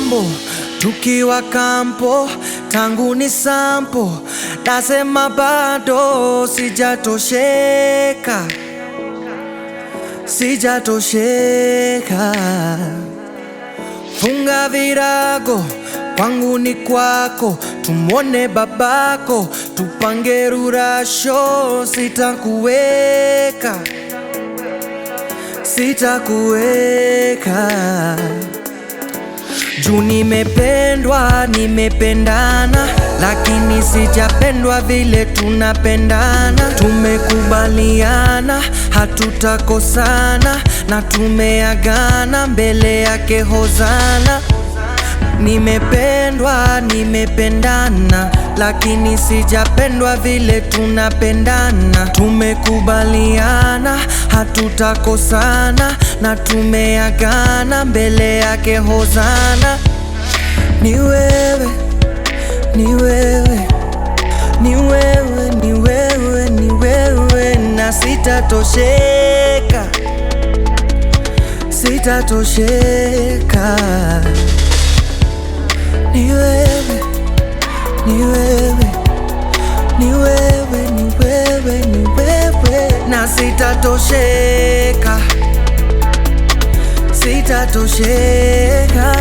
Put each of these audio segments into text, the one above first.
kitambo tukiwa kampo, tangu ni sampo, nasema bado sijatosheka, sijatosheka. Funga virago, kwangu ni kwako, tumwone babako, tupange rurasho, sitakuweka, sitakuweka. Juu nimependwa, nimependana, lakini sijapendwa vile tunapendana. Tumekubaliana, hatutakosana, na tumeagana mbele yake hozana. Nimependwa, nimependana, lakini sijapendwa vile tunapendana. Tumekubaliana, hatutakosana, na tumeagana mbele yake hozana. Ni wewe, ni wewe, ni wewe, ni wewe, ni wewe, na sitatosheka, sitatosheka. Ni wewe, ni wewe, ni wewe, ni wewe, ni wewe, na sitatosheka, sitatosheka.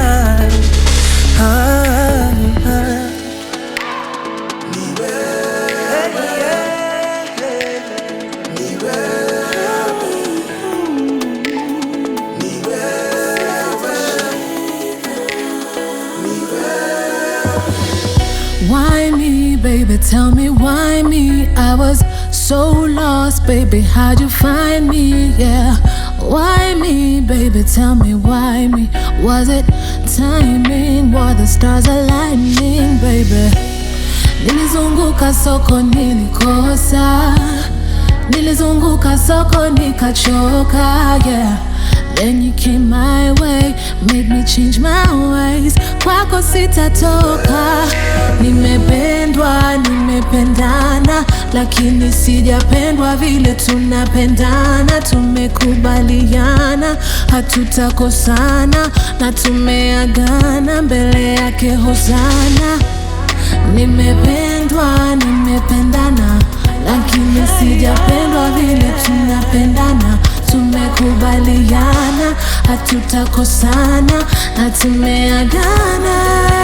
Why me, baby? Tell me why me? I was so lost, baby. How'd you find me? Yeah. Why me, baby? Tell me why me? Was it timing? Were the stars aligning, baby? Nilizunguka soko nilikosa, nilizunguka soko nikachoka, yeah. Then you came my way, made me change my ways. Kwako sitatoka. Nimependwa, nimependana, lakini sijapendwa vile tunapendana. Tumekubaliana, hatutakosana, na tumeagana mbele yake hozana. Nimependwa, nimependana, lakini sijapendwa vile tunapendana. Tumekubaliana, hatutakosana, na tumeagana.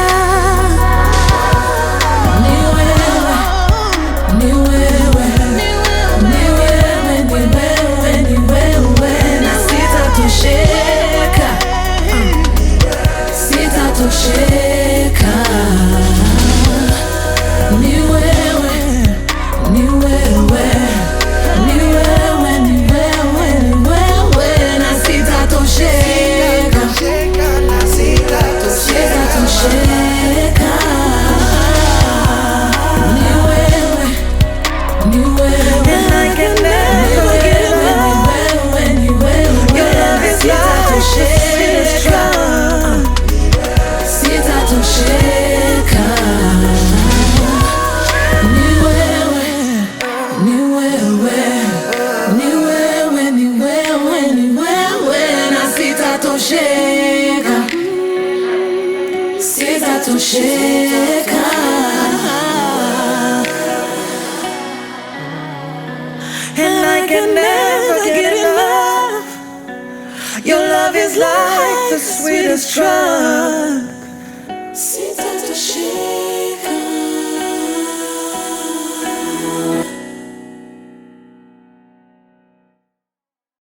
Ni wewe, ni wewe, ni wewe, ni wewe, ni wewe, na sitatosheka, sitatosheka. Ni wewe, ni wewe, ni wewe, ni wewe, ni wewe, na sitatosheka, sitatosheka. Ni wewe, ni wewe, And I can never get enough. ni wewe, Your love is like sitatosheka, sitatosheka. Ni wewe, ni wewe, ni wewe, ni wewe, ni wewe, na sitatosheka, sitatosheka. And I can never get enough. Your love is like the sweetest drug. Sitatosheka.